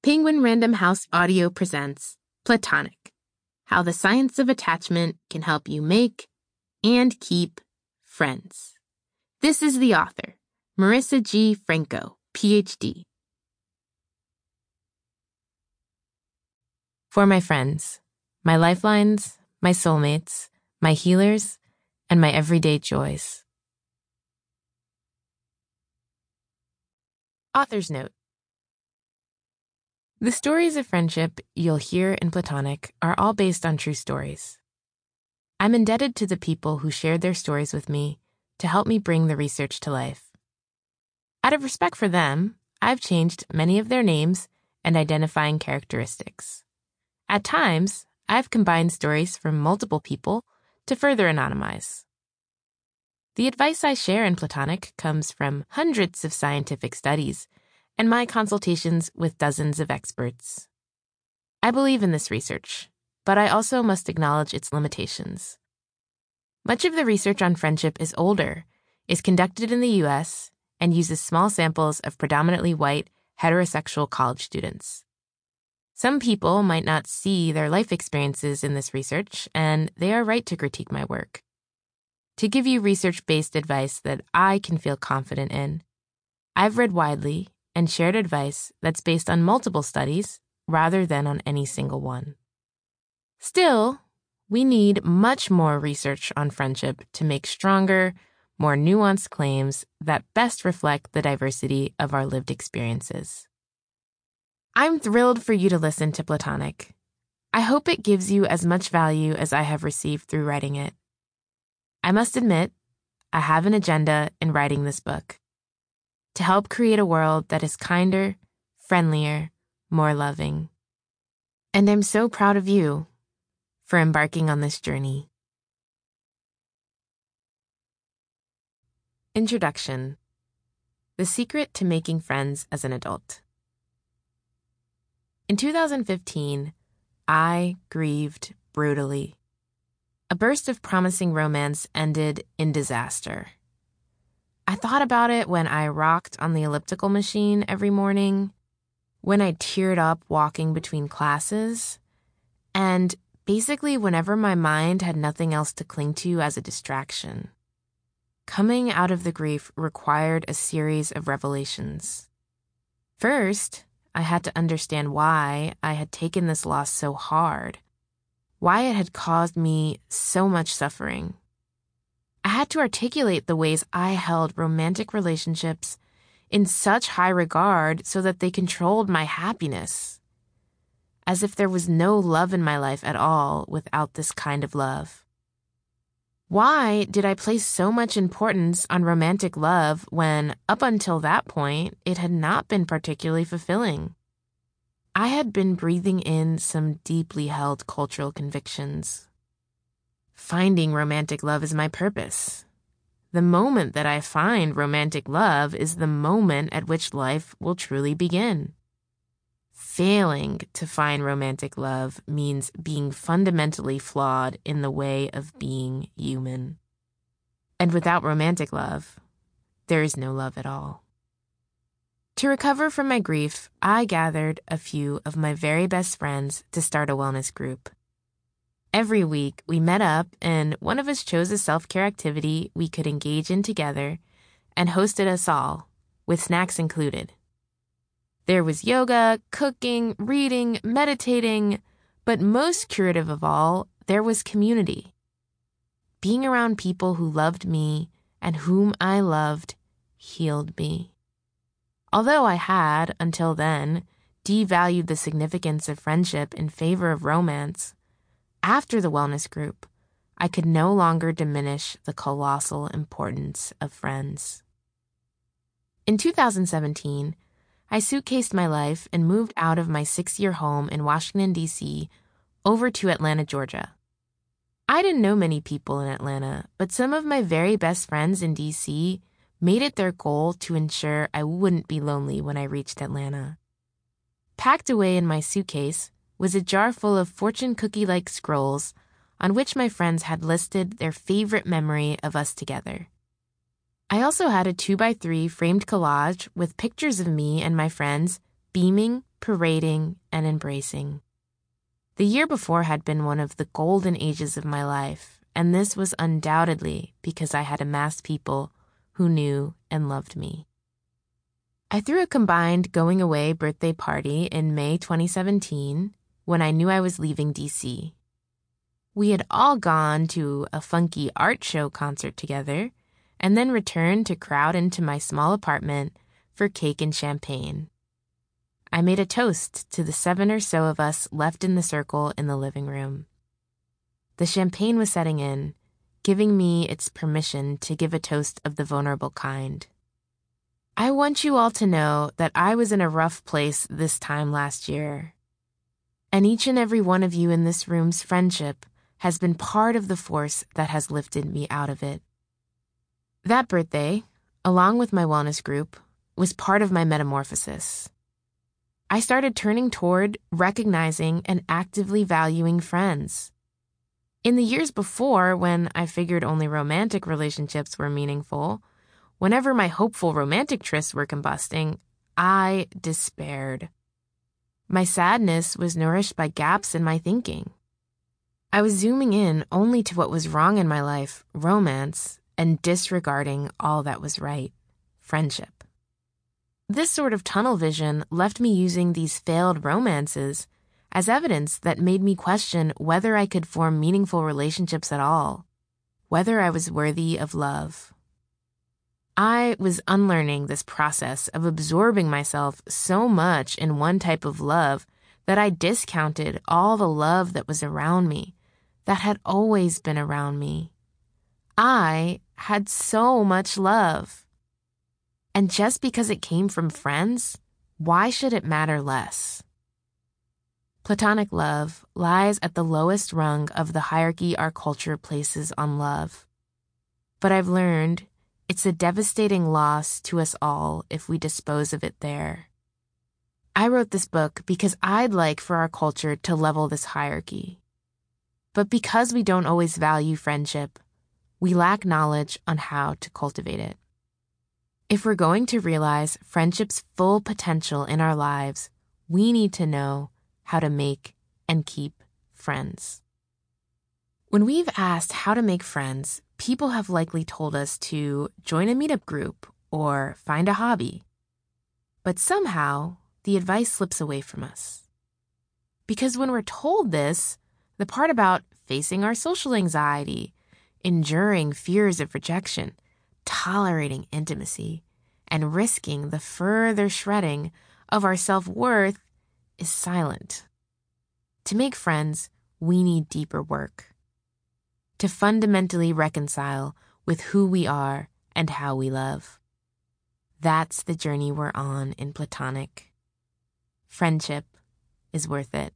Penguin Random House Audio presents Platonic, How the Science of Attachment Can Help You Make and Keep Friends. This is the author, Marissa G. Franco, Ph.D. For my friends, my lifelines, my soulmates, my healers, and my everyday joys. Author's note. The stories of friendship you'll hear in Platonic are all based on true stories. I'm indebted to the people who shared their stories with me to help me bring the research to life. Out of respect for them, I've changed many of their names and identifying characteristics. At times, I've combined stories from multiple people to further anonymize. The advice I share in Platonic comes from hundreds of scientific studies and my consultations with dozens of experts. I believe in this research, but I also must acknowledge its limitations. Much of the research on friendship is older, is conducted in the U.S., and uses small samples of predominantly white, heterosexual college students. Some people might not see their life experiences in this research, and they are right to critique my work. To give you research-based advice that I can feel confident in, I've read widely and shared advice that's based on multiple studies rather than on any single one. Still, we need much more research on friendship to make stronger, more nuanced claims that best reflect the diversity of our lived experiences. I'm thrilled for you to listen to Platonic. I hope it gives you as much value as I have received through writing it. I must admit, I have an agenda in writing this book: to help create a world that is kinder, friendlier, more loving. And I'm so proud of you for embarking on this journey. Introduction: The Secret to Making Friends as an Adult. In 2015, I grieved brutally. A burst of promising romance ended in disaster. I thought about it when I rocked on the elliptical machine every morning, when I teared up walking between classes, and basically whenever my mind had nothing else to cling to as a distraction. Coming out of the grief required a series of revelations. First, I had to understand why I had taken this loss so hard, why it had caused me so much suffering. I had to articulate the ways I held romantic relationships in such high regard so that they controlled my happiness, as if there was no love in my life at all without this kind of love. Why did I place so much importance on romantic love when, up until that point, it had not been particularly fulfilling? I had been breathing in some deeply held cultural convictions. Finding romantic love is my purpose. The moment that I find romantic love is the moment at which life will truly begin. Failing to find romantic love means being fundamentally flawed in the way of being human. And without romantic love, there is no love at all. To recover from my grief, I gathered a few of my very best friends to start a wellness group. Every week, we met up and one of us chose a self-care activity we could engage in together and hosted us all, with snacks included. There was yoga, cooking, reading, meditating, but most curative of all, there was community. Being around people who loved me and whom I loved healed me. Although I had, until then, devalued the significance of friendship in favor of romance, after the wellness group, I could no longer diminish the colossal importance of friends. In 2017, I suitcased my life and moved out of my 6-year home in Washington, D.C., over to Atlanta, Georgia. I didn't know many people in Atlanta, but some of my very best friends in D.C. made it their goal to ensure I wouldn't be lonely when I reached Atlanta. Packed away in my suitcase was a jar full of fortune cookie-like scrolls on which my friends had listed their favorite memory of us together. I also had a 2x3 framed collage with pictures of me and my friends beaming, parading, and embracing. The year before had been one of the golden ages of my life, and this was undoubtedly because I had amassed people who knew and loved me. I threw a combined going-away birthday party in May 2017 when I knew I was leaving D.C. We had all gone to a funky art show concert together and then returned to crowd into my small apartment for cake and champagne. I made a toast to the 7 or so of us left in the circle in the living room. The champagne was setting in, giving me its permission to give a toast of the vulnerable kind. I want you all to know that I was in a rough place this time last year, and each and every one of you in this room's friendship has been part of the force that has lifted me out of it. That birthday, along with my wellness group, was part of my metamorphosis. I started turning toward recognizing and actively valuing friends. In the years before, when I figured only romantic relationships were meaningful, whenever my hopeful romantic trysts were combusting, I despaired. My sadness was nourished by gaps in my thinking. I was zooming in only to what was wrong in my life, romance, and disregarding all that was right, friendship. This sort of tunnel vision left me using these failed romances as evidence that made me question whether I could form meaningful relationships at all, whether I was worthy of love. I was unlearning this process of absorbing myself so much in one type of love that I discounted all the love that was around me, that had always been around me. I had so much love. And just because it came from friends, why should it matter less? Platonic love lies at the lowest rung of the hierarchy our culture places on love. But I've learned it's a devastating loss to us all if we dispose of it there. I wrote this book because I'd like for our culture to level this hierarchy. But because we don't always value friendship, we lack knowledge on how to cultivate it. If we're going to realize friendship's full potential in our lives, we need to know how to make and keep friends. When we've asked how to make friends, people have likely told us to join a meetup group or find a hobby. But somehow, the advice slips away from us. Because when we're told this, the part about facing our social anxiety, enduring fears of rejection, tolerating intimacy, and risking the further shredding of our self-worth is silent. To make friends, we need deeper work. To fundamentally reconcile with who we are and how we love. That's the journey we're on in Platonic. Friendship is worth it.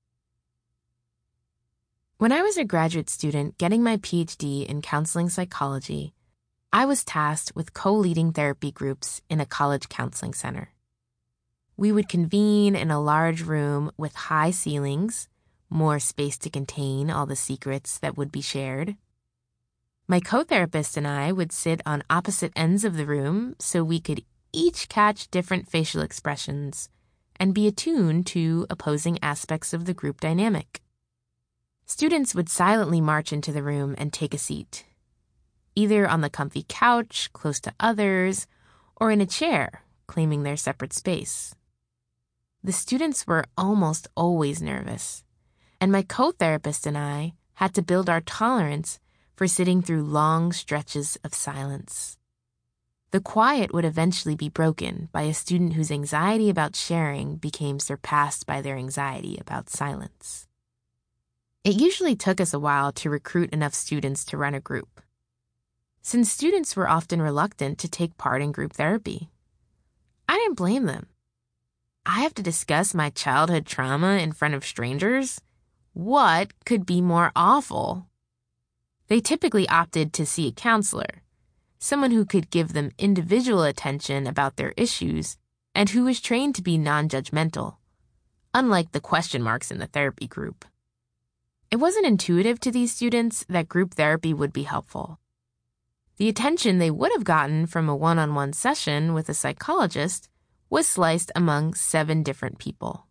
When I was a graduate student getting my PhD in counseling psychology, I was tasked with co-leading therapy groups in a college counseling center. We would convene in a large room with high ceilings, more space to contain all the secrets that would be shared. My co-therapist and I would sit on opposite ends of the room so we could each catch different facial expressions and be attuned to opposing aspects of the group dynamic. Students would silently march into the room and take a seat, either on the comfy couch close to others or in a chair, claiming their separate space. The students were almost always nervous, and my co-therapist and I had to build our tolerance for sitting through long stretches of silence. The quiet would eventually be broken by a student whose anxiety about sharing became surpassed by their anxiety about silence. It usually took us a while to recruit enough students to run a group, since students were often reluctant to take part in group therapy. I didn't blame them. I have to discuss my childhood trauma in front of strangers? What could be more awful? They typically opted to see a counselor, someone who could give them individual attention about their issues and who was trained to be non-judgmental, unlike the question marks in the therapy group. It wasn't intuitive to these students that group therapy would be helpful. The attention they would have gotten from a one-on-one session with a psychologist was sliced among 7 different people.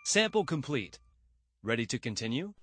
Sample complete. Ready to continue?